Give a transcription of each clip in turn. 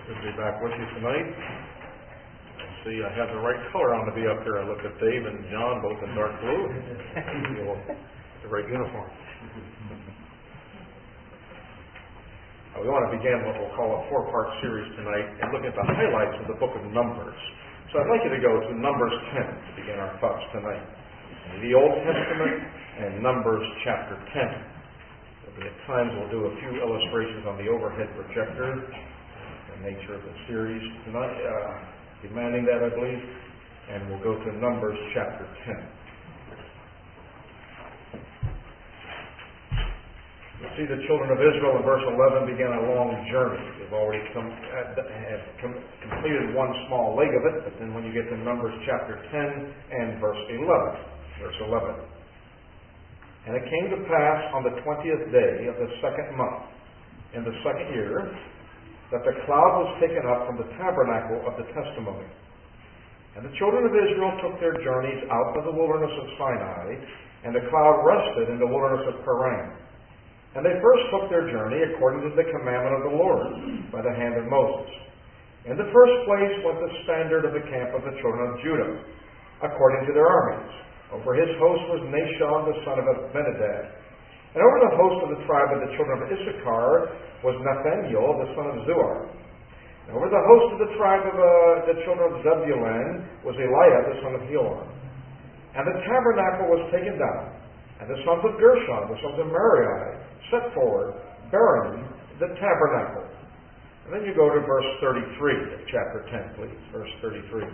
Good to be back with you tonight. I see I have the right color on to be up here. I look at Dave and John, both in dark blue. The right uniform. We want to begin what we'll call a four-part series tonight and look at the highlights of the book of Numbers. So I'd like you to go to Numbers 10 to begin our thoughts tonight. The Old Testament and Numbers chapter 10. There'll be at times we'll do a few illustrations on the overhead projector. The nature of the series tonight, demanding that, I believe. And we'll go to Numbers chapter 10. You see the children of Israel in verse 11 began a long journey. They've already completed one small leg of it, but then when you get to Numbers chapter 10 and verse 11. And it came to pass on the 20th day of the second month, in the second year, that the cloud was taken up from the tabernacle of the testimony. And the children of Israel took their journeys out of the wilderness of Sinai, and the cloud rested in the wilderness of Paran. And they first took their journey according to the commandment of the Lord by the hand of Moses. In the first place went the standard of the camp of the children of Judah, according to their armies. Over his host was Nashon the son of Abinadab. And over the host of the tribe of the children of Issachar was Nathaniel the son of Zuar. And over the host of the tribe of the children of Zebulun was Eliah the son of Helon. And the tabernacle was taken down, and the sons of Gershon, the sons of Merari, set forward, bearing the tabernacle. And then you go to verse 33 of chapter 10, please. Verse 33.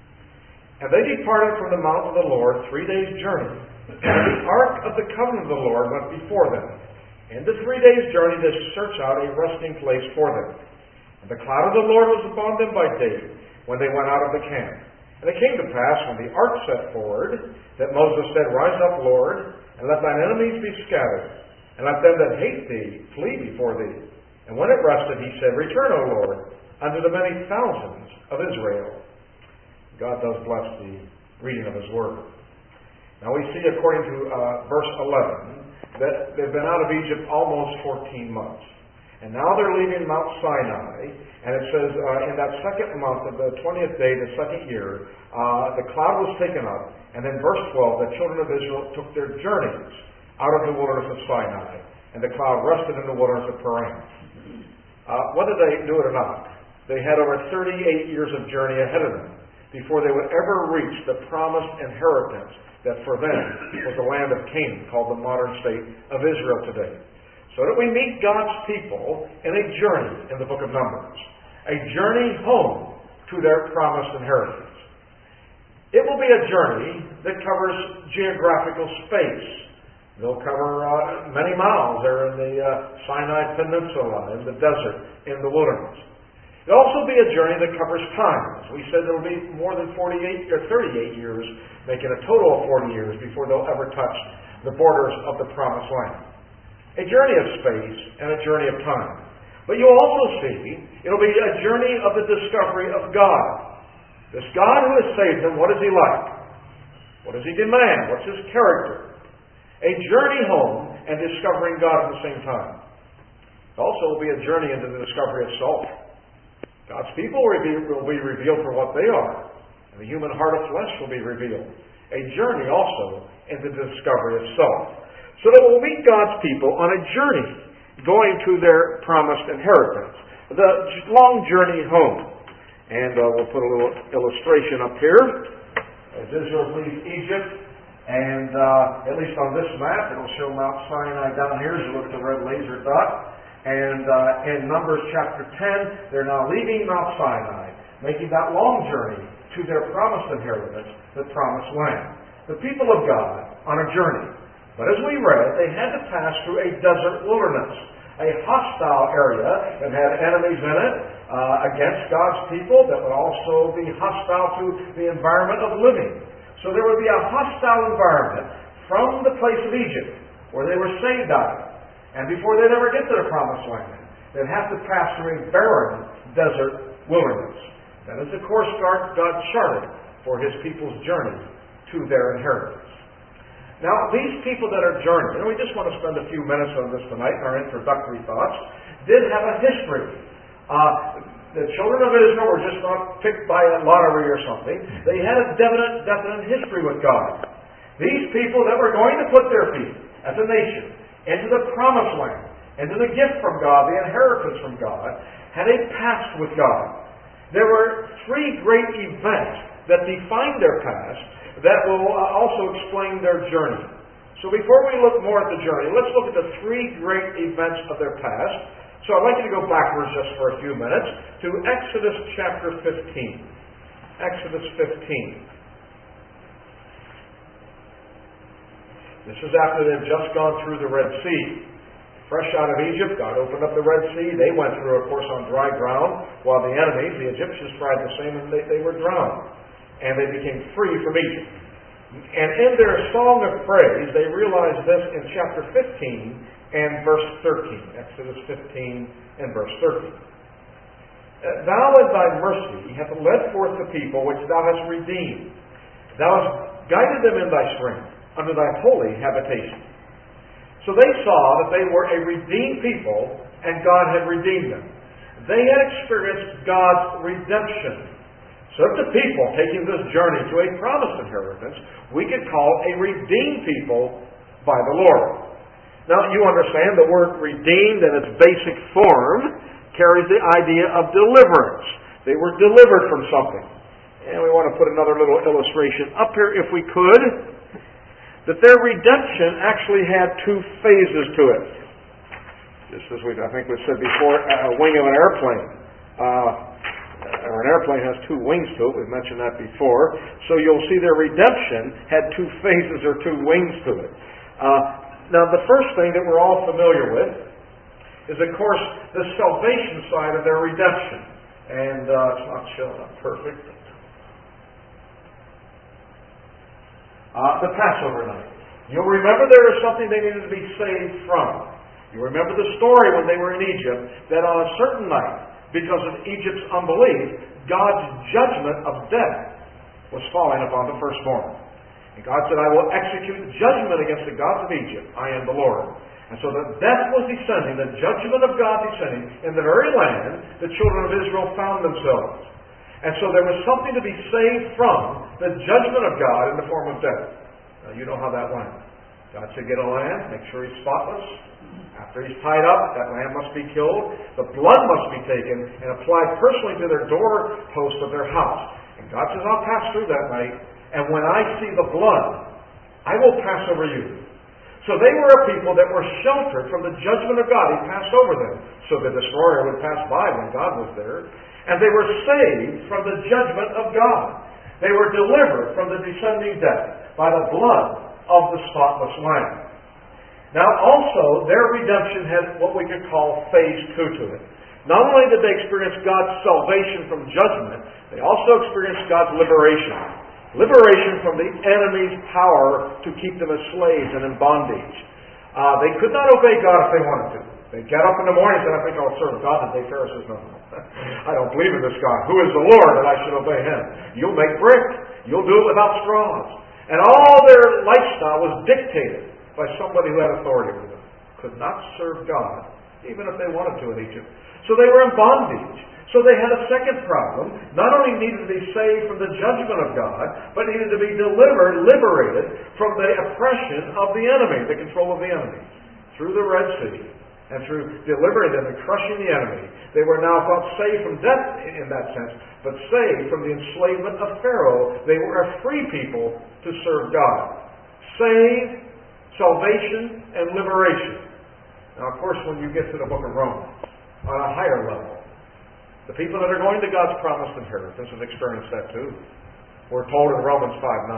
And they departed from the mount of the Lord 3 days' journey. And the ark of the covenant of the Lord went before them. In the 3 days' journey they searched out a resting place for them. And the cloud of the Lord was upon them by day, when they went out of the camp. And it came to pass, when the ark set forward, that Moses said, Rise up, Lord, and let thine enemies be scattered, and let them that hate thee flee before thee. And when it rested, he said, Return, O Lord, unto the many thousands of Israel. God does bless the reading of his word. Now we see, according to verse 11, that they've been out of Egypt almost 14 months. And now they're leaving Mount Sinai, and it says in that second month of the 20th day, the second year, the cloud was taken up. And then verse 12, the children of Israel took their journeys out of the wilderness of Sinai, and the cloud rested in the wilderness of Paran. Whether they knew it or not, they had over 38 years of journey ahead of them before they would ever reach the promised inheritance that for them was the land of Canaan, called the modern state of Israel today. So that we meet God's people in a journey in the book of Numbers, a journey home to their promised inheritance. It will be a journey that covers geographical space. They'll cover many miles there in the Sinai Peninsula, in the desert, in the wilderness. It'll also be a journey that covers time. As we said, there will be more than 38 years, making a total of 40 years before they'll ever touch the borders of the promised land. A journey of space and a journey of time. But you'll also see it'll be a journey of the discovery of God. This God who has saved them, what is he like? What does he demand? What's his character? A journey home and discovering God at the same time. It also will be a journey into the discovery of self. God's people will be revealed for what they are, and the human heart of flesh will be revealed. A journey also into the discovery of self. So that we'll meet God's people on a journey going to their promised inheritance. The long journey home. And we'll put a little illustration up here. As Israel leaves Egypt, and at least on this map, it'll show Mount Sinai down here as you look at the red laser dot. And in Numbers chapter 10, they're now leaving Mount Sinai, making that long journey to their promised inheritance, the promised land. The people of God on a journey. But as we read, they had to pass through a desert wilderness, a hostile area that had enemies in it against God's people that would also be hostile to the environment of living. So there would be a hostile environment from the place of Egypt, where they were saved out of. And before they'd ever get to the promised land, they'd have to pass through a barren desert wilderness. That is the course God charted for his people's journey to their inheritance. Now, these people that are journeying, and we just want to spend a few minutes on this tonight in our introductory thoughts, did have a history. The children of Israel were just not picked by a lottery or something. They had a definite history with God. These people that were going to put their feet as a nation into the promised land, into the gift from God, the inheritance from God, had a past with God. There were three great events that defined their past that will also explain their journey. So before we look more at the journey, let's look at the three great events of their past. So I'd like you to go backwards just for a few minutes to Exodus chapter 15. Exodus 15. This is after they've just gone through the Red Sea. Fresh out of Egypt, God opened up the Red Sea. They went through, of course, on dry ground, while the enemies, the Egyptians, tried the same, and they were drowned. And they became free from Egypt. And in their song of praise, they realized this in chapter 15 and verse 13. Exodus 15 and verse 13. Thou in thy mercy hast led forth the people which thou hast redeemed. Thou hast guided them in thy strength unto thy holy habitation. So they saw that they were a redeemed people, and God had redeemed them. They had experienced God's redemption. So if the people taking this journey to a promised inheritance, we could call a redeemed people by the Lord. Now, you understand the word redeemed in its basic form carries the idea of deliverance. They were delivered from something. And we want to put another little illustration up here, if we could, that their redemption actually had two phases to it. Just as I think we said before, a wing of an airplane. Or an airplane has two wings to it. We've mentioned that before. So you'll see their redemption had two phases or two wings to it. Now, the first thing that we're all familiar with is, of course, the salvation side of their redemption. And it's not showing up perfect. The Passover night. You'll remember there was something they needed to be saved from. You remember the story when they were in Egypt, that on a certain night, because of Egypt's unbelief, God's judgment of death was falling upon the firstborn. And God said, I will execute judgment against the gods of Egypt. I am the Lord. And so the death was descending, the judgment of God descending, in the very land the children of Israel found themselves. And so there was something to be saved from the judgment of God in the form of death. Now you know how that went. God said, get a lamb, make sure he's spotless. After he's tied up, that lamb must be killed. The blood must be taken and applied personally to their doorpost of their house. And God says, I'll pass through that night, and when I see the blood, I will pass over you. So they were a people that were sheltered from the judgment of God. He passed over them, so the destroyer would pass by when God was there. And they were saved from the judgment of God. They were delivered from the descending death by the blood of the spotless Lamb. Now also, their redemption had what we could call phase 2 to it. Not only did they experience God's salvation from judgment, they also experienced God's liberation. Liberation from the enemy's power to keep them as slaves and in bondage. They could not obey God if they wanted to. They get up in the morning and said, I think I'll serve God today. Pharaoh says, no. I don't believe in this God. Who is the Lord that I should obey Him? You'll make brick. You'll do it without straws. And all their lifestyle was dictated by somebody who had authority over them. Could not serve God, even if they wanted to in Egypt. So they were in bondage. So they had a second problem. Not only needed to be saved from the judgment of God, but needed to be liberated from the oppression of the enemy, the control of the enemy. Through the Red Sea, and through delivering them and crushing the enemy, they were now not saved from death in that sense, but saved from the enslavement of Pharaoh. They were a free people to serve God. Saved, salvation, and liberation. Now, of course, when you get to the book of Romans, on a higher level, the people that are going to God's promised inheritance have experienced that too. We're told in Romans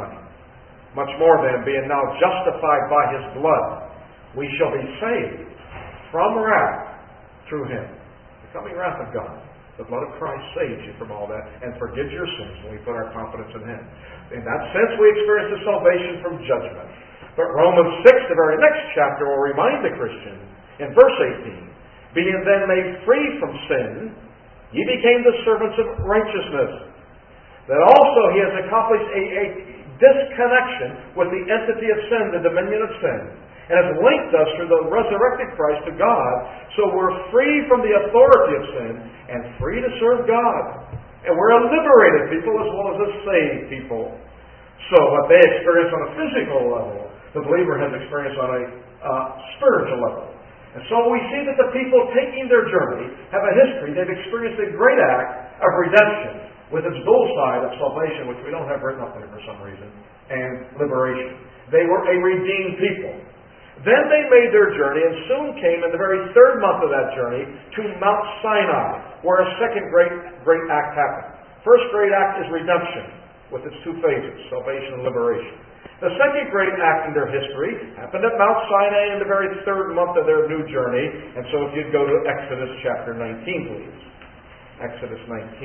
5:9, much more than being now justified by His blood, we shall be saved from wrath through Him. The coming wrath of God. The blood of Christ saves you from all that and forgives your sins when we put our confidence in Him. In that sense, we experience the salvation from judgment. But Romans 6, the very next chapter, will remind the Christian in verse 18, being then made free from sin, ye became the servants of righteousness. That also He has accomplished a disconnection with the entity of sin, the dominion of sin, and has linked us through the resurrected Christ to God, so we're free from the authority of sin and free to serve God. And we're a liberated people as well as a saved people. So what they experience on a physical level, the believer has experienced on a spiritual level. And so we see that the people taking their journey have a history. They've experienced a great act of redemption with its dual side of salvation, which we don't have written up there for some reason, and liberation. They were a redeemed people. Then they made their journey and soon came in the very third month of that journey to Mount Sinai, where a second great act happened. First great act is redemption, with its two phases, salvation and liberation. The second great act in their history happened at Mount Sinai in the very third month of their new journey. And so if you'd go to Exodus chapter 19, please. Exodus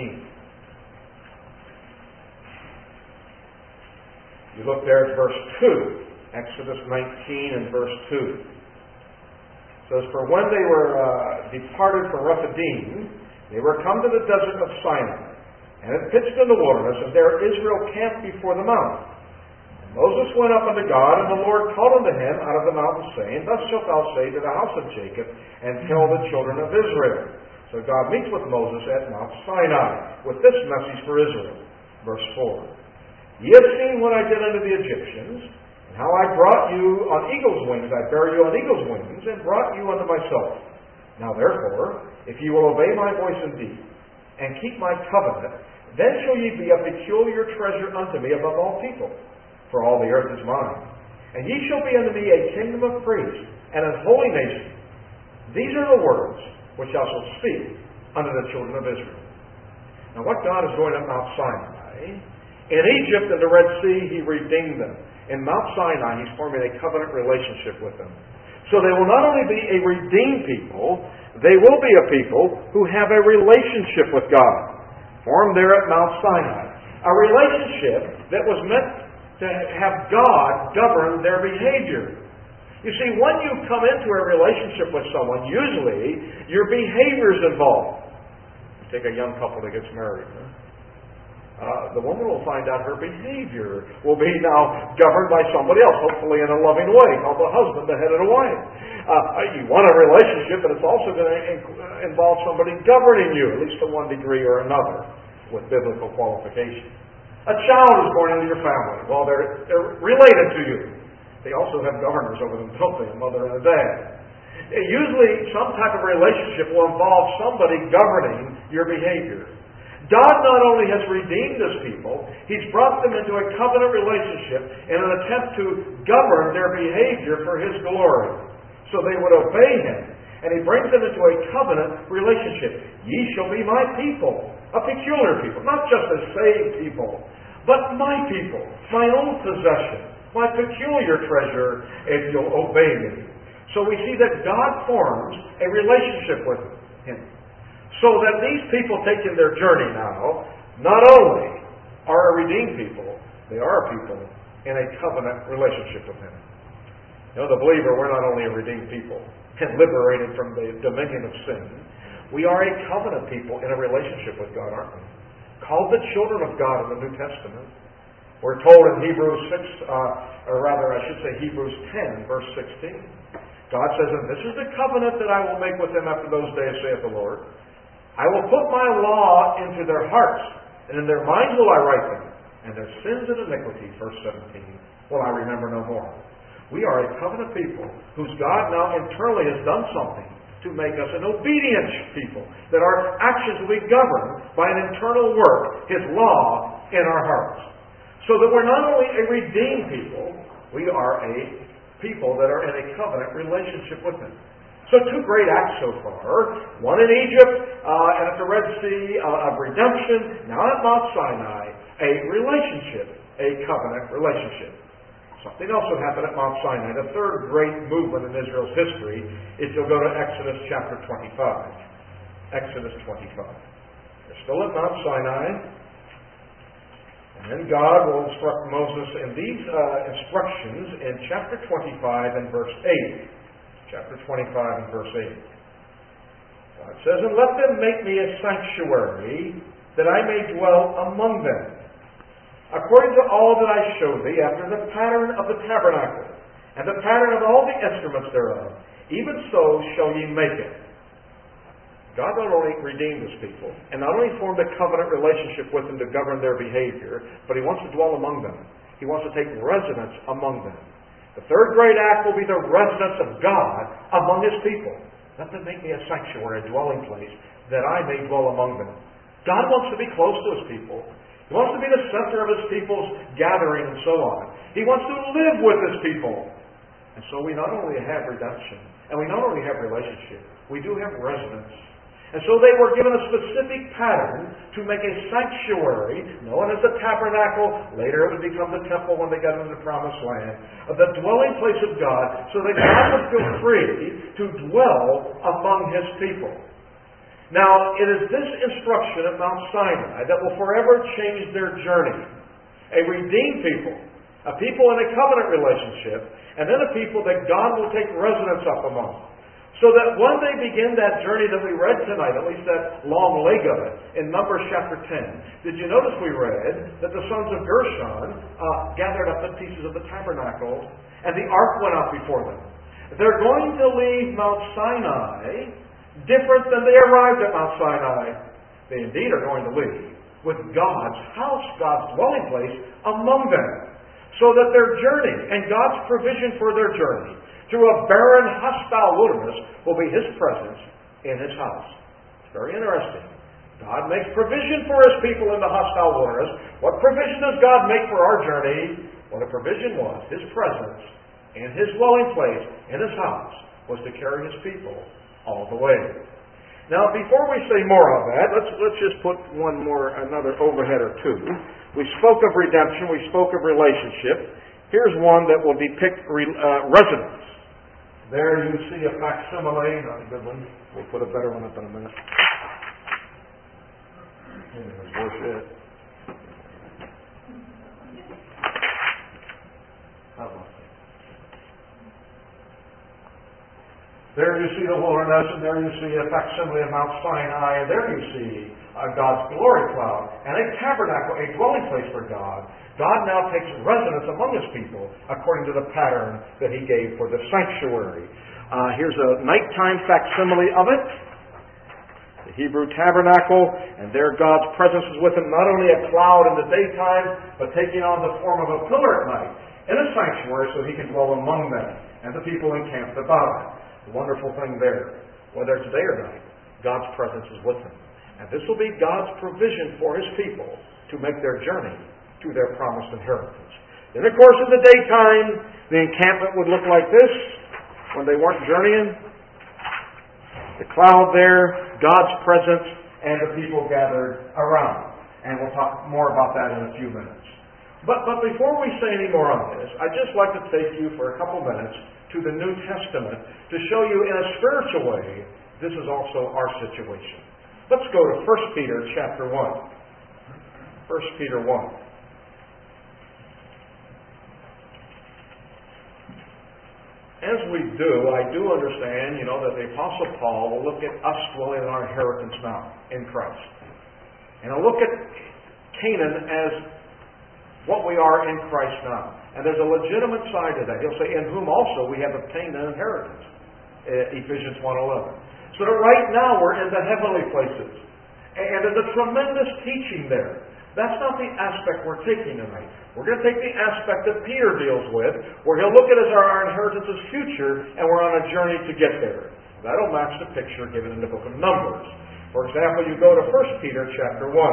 19. You look there at verse 2. Exodus 19 and verse 2. It says, "For when they were departed from Rephidim, they were come to the desert of Sinai, and had pitched in the wilderness, and there Israel camped before the mount. Moses went up unto God, and the Lord called unto him out of the mountain, saying, Thus shalt thou say to the house of Jacob, and tell the children of Israel." So God meets with Moses at Mount Sinai with this message for Israel. Verse 4. "Ye have seen what I did unto the Egyptians, and how I brought you on eagle's wings. I bare you on eagle's wings, and brought you unto myself. Now therefore, if ye will obey my voice indeed, and keep my covenant, then shall ye be a peculiar treasure unto me above all people. For all the earth is mine. And ye shall be unto me a kingdom of priests, and a holy nation. These are the words which I shall speak unto the children of Israel." Now what God is doing at Mount Sinai, in Egypt and the Red Sea, He redeemed them. In Mount Sinai, He's forming a covenant relationship with them. So they will not only be a redeemed people, they will be a people who have a relationship with God, formed there at Mount Sinai. A relationship that was meant to have God govern their behavior. You see, when you come into a relationship with someone, usually your behavior is involved. You take a young couple that gets married. The woman will find out her behavior will be now governed by somebody else, hopefully in a loving way, called the husband, the head of the wife. You want a relationship, but it's also going to involve somebody governing you, at least to one degree or another, with biblical qualifications. A child is born into your family. Well, they're related to you. They also have governors over them, don't they? A mother and a dad. Usually, some type of relationship will involve somebody governing your behavior. God not only has redeemed His people, He's brought them into a covenant relationship in an attempt to govern their behavior for His glory, so they would obey Him. And He brings them into a covenant relationship. "Ye shall be my people," a peculiar people, not just a saved people, but my people, my own possession, my peculiar treasure, if you'll obey me. So we see that God forms a relationship with Him. So that these people taking their journey now, not only are a redeemed people, they are a people in a covenant relationship with Him. You know, the believer, we're not only a redeemed people and liberated from the dominion of sin, we are a covenant people in a relationship with God, aren't we? Called the children of God in the New Testament. We're told in Hebrews 10, verse 16. God says, "And this is the covenant that I will make with them after those days, saith the Lord. I will put my law into their hearts, and in their minds will I write them, and their sins and iniquities," verse 17, "will I remember no more." We are a covenant people whose God now internally has done something to make us an obedient people, that our actions will be governed by an internal work, His law, in our hearts. So that we're not only a redeemed people, we are a people that are in a covenant relationship with Him. So two great acts so far, one in Egypt and at the Red Sea of redemption, now at Mount Sinai, a relationship, a covenant relationship. Something else would happen at Mount Sinai. The third great movement in Israel's history is you'll go to Exodus chapter 25. Exodus 25. They're still at Mount Sinai. And then God will instruct Moses in these instructions in chapter 25 and verse 8. Chapter 25 and verse 8. God says, "And let them make me a sanctuary, that I may dwell among them, according to all that I showed thee, after the pattern of the tabernacle, and the pattern of all the instruments thereof, even so shall ye make it. God not only redeemed His people, and not only formed a covenant relationship with them to govern their behavior, but He wants to dwell among them. He wants to take residence among them. The third great act will be the residence of God among His people. Let them make me a sanctuary, a dwelling place, that I may dwell among them. God wants to be close to His people. He wants to be the center of His people's gathering and so on. He wants to live with His people. And so we not only have redemption, and we not only have relationship, we do have residence. And so they were given a specific pattern to make a sanctuary, known as the tabernacle. Later it would become the temple when they got into the promised land. The dwelling place of God, so that God would feel free to dwell among His people. Now, it is this instruction at Mount Sinai that will forever change their journey. A redeemed people, a people in a covenant relationship, and then a people that God will take residence up among. So that when they begin that journey that we read tonight, at least that long leg of it, in Numbers chapter 10, did you notice we read that the sons of Gershon gathered up the pieces of the tabernacle, and the ark went out before them? They're going to leave Mount Sinai different than they arrived at Mount Sinai. They indeed are going to leave with God's house, God's dwelling place among them. So that their journey and God's provision for their journey through a barren, hostile wilderness will be His presence in His house. It's very interesting. God makes provision for His people in the hostile wilderness. What provision does God make for our journey? Well, the provision was His presence in His dwelling place in His house was to carry His people all the way. Now, before we say more of that, let's just put another overhead or two. We spoke of redemption. We spoke of relationship. Here's one that will depict residence. There you see a facsimile, not a good one. We'll put a better one up in a minute. There's worse yet. There you see the wilderness, and there you see a facsimile of Mount Sinai, and there you see God's glory cloud, and a tabernacle, a dwelling place for God. God now takes residence among His people according to the pattern that He gave for the sanctuary. Here's a nighttime facsimile of it. The Hebrew tabernacle, and there God's presence is with Him, not only a cloud in the daytime, but taking on the form of a pillar at night in a sanctuary so He can dwell among them, and the people encamped about it. The wonderful thing there, whether it's day or night, God's presence is with them. And this will be God's provision for His people to make their journey to their promised inheritance. Then, of course, in the daytime, the encampment would look like this when they weren't journeying. The cloud there, God's presence, and the people gathered around. And we'll talk more about that in a few minutes. But before we say any more on this, I'd just like to take you for a couple minutes to the New Testament to show you in a spiritual way this is also our situation. Let's go to 1 Peter chapter 1. 1 Peter 1. As we do, I do understand, that the Apostle Paul will look at us dwelling in our inheritance now in Christ. And he'll look at Canaan as what we are in Christ now. And there's a legitimate side to that. He'll say, in whom also we have obtained an inheritance. Ephesians 1:11. So that right now we're in the heavenly places. And there's a tremendous teaching there. That's not the aspect we're taking tonight. We're going to take the aspect that Peter deals with, where he'll look at as our inheritance as future, and we're on a journey to get there. That'll match the picture given in the book of Numbers. For example, you go to 1 Peter chapter 1.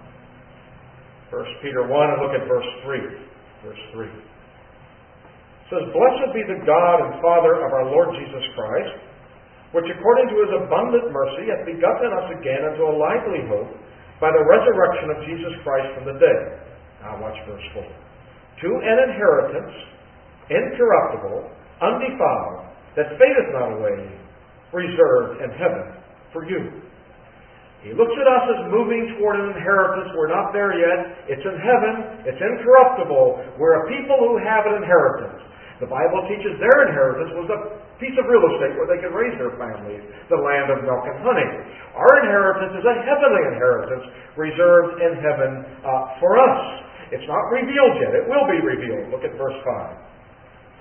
1 Peter 1 and look at verse 3. Verse 3. It says, Blessed be the God and Father of our Lord Jesus Christ, which according to His abundant mercy hath begotten us again unto a lively hope by the resurrection of Jesus Christ from the dead. Now watch verse 4. To an inheritance, incorruptible, undefiled, that fadeth not away, reserved in heaven for you. He looks at us as moving toward an inheritance. We're not there yet. It's in heaven. It's incorruptible. We're a people who have an inheritance. The Bible teaches their inheritance was a piece of real estate where they could raise their families, the land of milk and honey. Our inheritance is a heavenly inheritance reserved in heaven for us. It's not revealed yet. It will be revealed. Look at verse 5.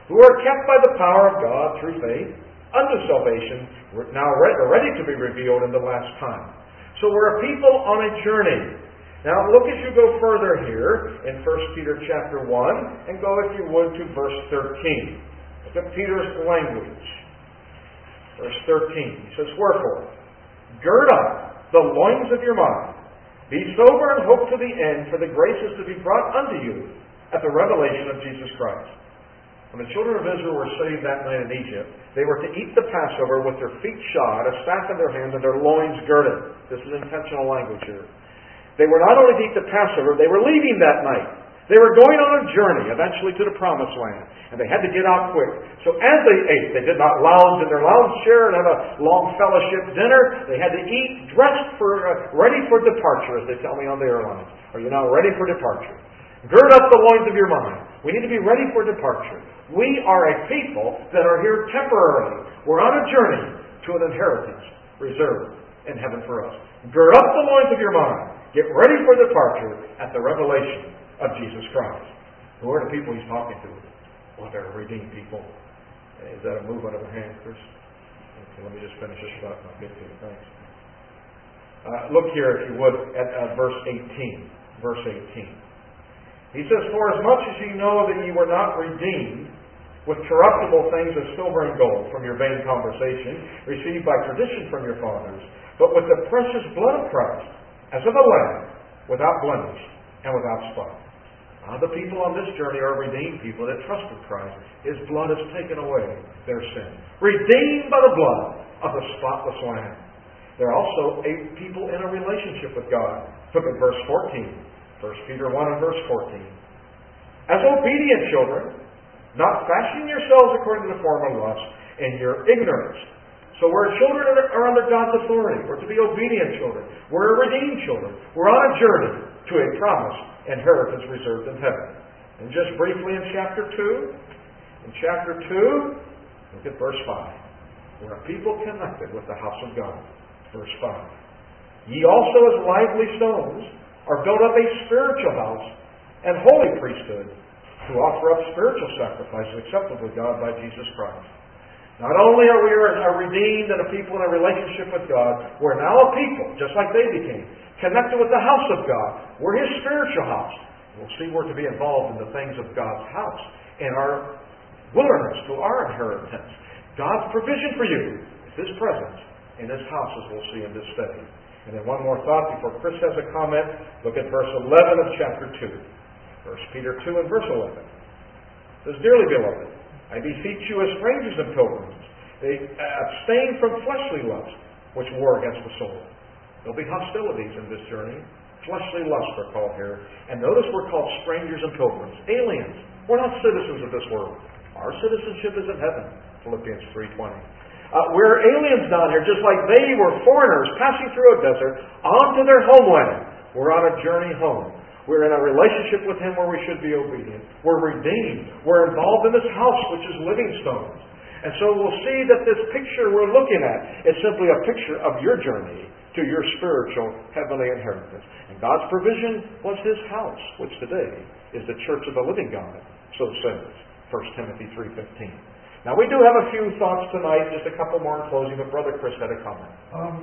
who are kept by the power of God through faith unto salvation, now ready to be revealed in the last time. So we're a people on a journey. Now look as you go further here in 1 Peter chapter 1 and go, if you would, to verse 13. Look at Peter's language. Verse 13. He says, "Wherefore, gird up the loins of your mind. Be sober and hope to the end, for the grace is to be brought unto you at the revelation of Jesus Christ." When the children of Israel were saved that night in Egypt, they were to eat the Passover with their feet shod, a staff in their hand, and their loins girded. This is intentional language here. They were not only to eat the Passover, they were leaving that night. They were going on a journey, eventually to the Promised Land, and they had to get out quick. So as they ate, they did not lounge in their lounge chair and have a long fellowship dinner. They had to eat, dressed ready for departure, as they tell me on the airlines. Are you now ready for departure? Gird up the loins of your mind. We need to be ready for departure. We are a people that are here temporarily. We're on a journey to an inheritance reserved in heaven for us. Gird up the loins of your mind. Get ready for departure at the revelation of Jesus Christ. Who are the people he's talking to? Well, they're redeemed people. Is that a movement of a hand, Chris? Okay, let me just finish this up and I'll get to it. Thanks. Look here, if you would, at verse 18. Verse 18. He says, "For as much as ye know that ye were not redeemed with corruptible things as silver and gold from your vain conversation, received by tradition from your fathers, but with the precious blood of Christ, as of a lamb, without blemish and without spot." The people on this journey are redeemed people that trust in Christ. His blood has taken away their sin. Redeemed by the blood of the spotless Lamb. They're also a people in a relationship with God. Look at verse 14. 1 Peter 1 and verse 14. "As obedient children, not fashioning yourselves according to the form of lust in your ignorance." So we're children that are under God's authority. We're to be obedient children. We're redeemed children. We're on a journey to a promised inheritance reserved in heaven. And just briefly in chapter 2, look at verse 5. We're a people connected with the house of God. Verse 5. "Ye also as lively stones are built up a spiritual house and holy priesthood to offer up spiritual sacrifices acceptable to God by Jesus Christ." Not only are we redeemed and a people in a relationship with God, we're now a people, just like they became, connected with the house of God. We're His spiritual house. We'll see we're to be involved in the things of God's house, in our wilderness, to our inheritance. God's provision for you is His presence in His house, as we'll see in this study. And then one more thought before Chris has a comment. Look at verse 11 of chapter 2. 1 Peter 2 and verse 11. It says, "Dearly beloved, I beseech you as strangers and pilgrims, abstain from fleshly lust, which war against the soul." There'll be hostilities in this journey. Fleshly lusts are called here. And notice we're called strangers and pilgrims, aliens. We're not citizens of this world. Our citizenship is in heaven, Philippians 3:20. We're aliens down here, just like they were foreigners passing through a desert onto their homeland. We're on a journey home. We're in a relationship with Him where we should be obedient. We're redeemed. We're involved in this house, which is living stones. And so we'll see that this picture we're looking at is simply a picture of your journey to your spiritual heavenly inheritance. And God's provision was His house, which today is the church of the living God, so says 1 Timothy 3:15. Now we do have a few thoughts tonight, just a couple more in closing, but Brother Chris had a comment.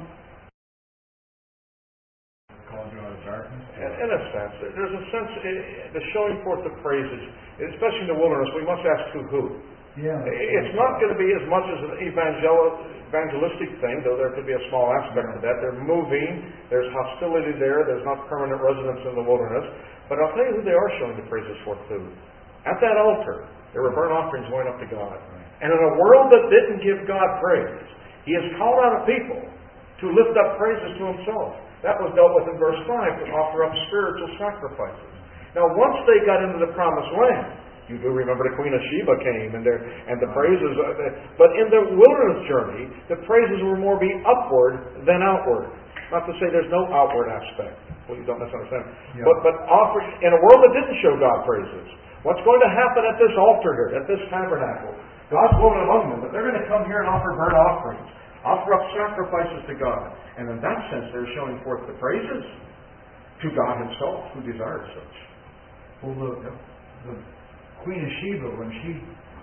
Called you out of darkness? In a sense, there's a sense, the showing forth of praises, especially in the wilderness, we must ask who. Yeah. It's not going to be as much as an evangelistic thing, though there could be a small aspect of that. They're moving, there's hostility there, there's not permanent residence in the wilderness. But I'll tell you who they are showing the praises forth to. At that altar, there were burnt offerings going up to God. And in a world that didn't give God praise, He has called out a people to lift up praises to Himself. That was dealt with in verse 5, to offer up spiritual sacrifices. Now, once they got into the Promised Land, you do remember the Queen of Sheba came and the praises. But in the wilderness journey, the praises were more be upward than outward. Not to say there's no outward aspect. Well, you don't misunderstand. Yeah. But offered in a world that didn't show God praises. What's going to happen at this altar here, at this tabernacle? God's going among them, but they're going to come here and offer burnt offerings, offer up sacrifices to God. And in that sense, they're showing forth the praises to God Himself, who desires such. Well, the Queen of Sheba, when she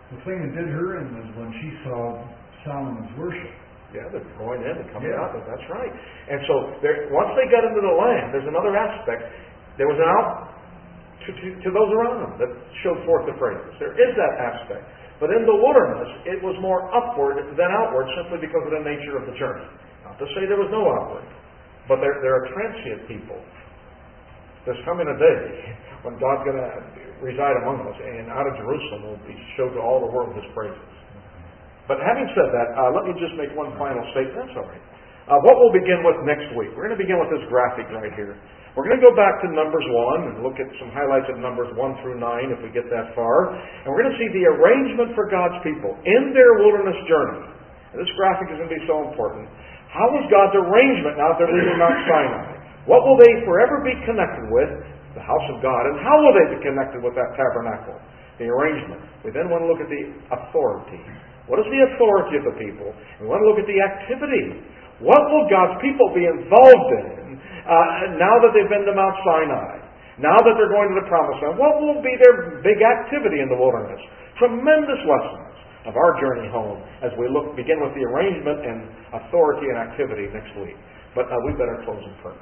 The thing that did her in was when she saw Solomon's worship. Yeah, they're going in and coming Yeah. out. That's right. And so once they got into the land, there's another aspect. There was an out to those around them that showed forth the praises. There is that aspect. But in the wilderness, it was more upward than outward simply because of the nature of the journey. Not to say there was no outward, but there are transient people. There's coming a day when God's going to reside among us, and out of Jerusalem will be showed to all the world His praises. But having said that, let me just make one final statement. That's all right. What we'll begin with next week, we're going to begin with this graphic right here. We're going to go back to Numbers 1 and look at some highlights of Numbers 1 through 9 if we get that far. And we're going to see the arrangement for God's people in their wilderness journey. And this graphic is going to be so important. How is God's arrangement now that they're leaving Mount Sinai? What will they forever be connected with? The house of God. And how will they be connected with that tabernacle? The arrangement. We then want to look at the authority. What is the authority of the people? We want to look at the activity. What will God's people be involved in now that they've been to Mount Sinai? Now that they're going to the Promised Land? What will be their big activity in the wilderness? Tremendous lessons of our journey home as we begin with the arrangement and authority and activity next week. But we better close in prayer.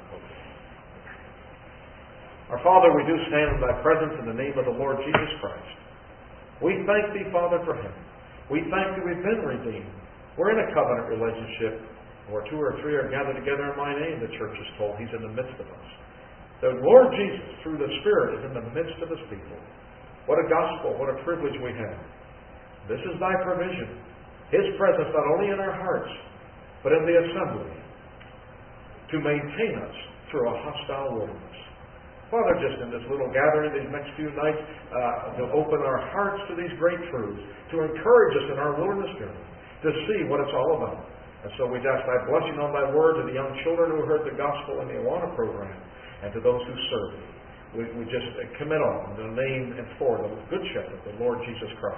Our Father, we do stand in Thy presence in the name of the Lord Jesus Christ. We thank Thee, Father, for Him. We thank Thee we've been redeemed. We're in a covenant relationship. Where 2 or 3 are gathered together in My name, the church is told, He's in the midst of us. The Lord Jesus, through the Spirit, is in the midst of His people. What a gospel, what a privilege we have. This is Thy provision. His presence not only in our hearts, but in the assembly, to maintain us through a hostile wilderness. Father, just in this little gathering these next few nights, to open our hearts to these great truths, to encourage us in our wilderness journey, to see what it's all about. And so we ask Thy blessing on Thy word to the young children who heard the gospel in the Awana program, and to those who serve Thee. We just commit all in the name and for the Good Shepherd, the Lord Jesus Christ.